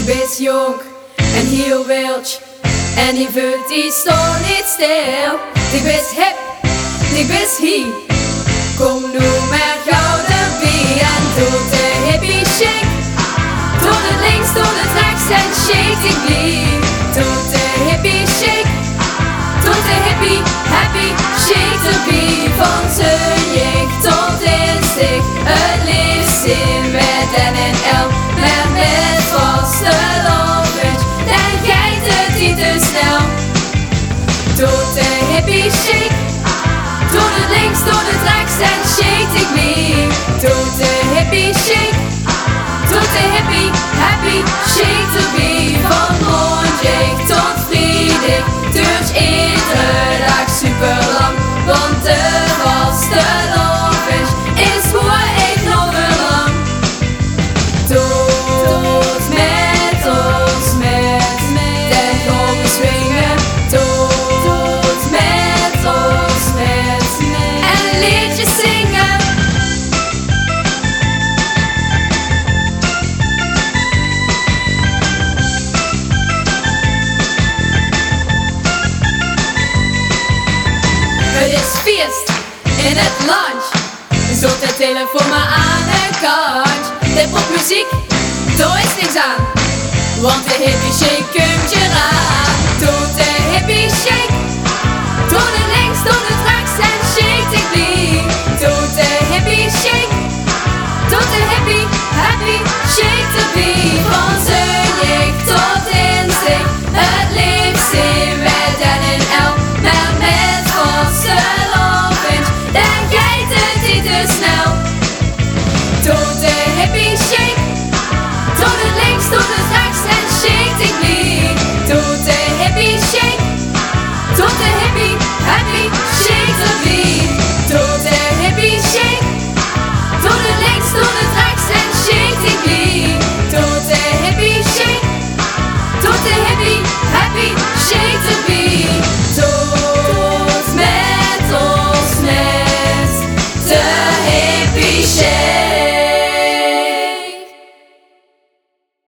bist jong en heel wild en die voelt die stond niet stil. Die bist hip, die bist hier. Kom nu maar gauw erbij en doe de hippie shake. Doe het links, doe het rechts en shake die blieb. Doe de hippie shake. Doe de hippie, happy shake erbij. Van zijn jeugd tot inzicht. Het liefst zien met NNL. Maar met vaste language. Dan gaat het niet te snel. Doe de hippie shake. Doe het links, doe het rechts en shake ik mee. Doe de hippie shake. Doe de hippie, happy shake erbij. Van maandag tot vrijdag duurt iedere dag super lang. Want de vaste language is voor ik nog lang. Dood met ons, met de golven swingen. Dood met ons, met en een liedje zingen. Het is feest in het lunch. Zot de telefoon maar aan de kant. De popmuziek, daar is niks aan. Want de hippie shake komt je aan. Doe de hippie shake. Doe de links, doe de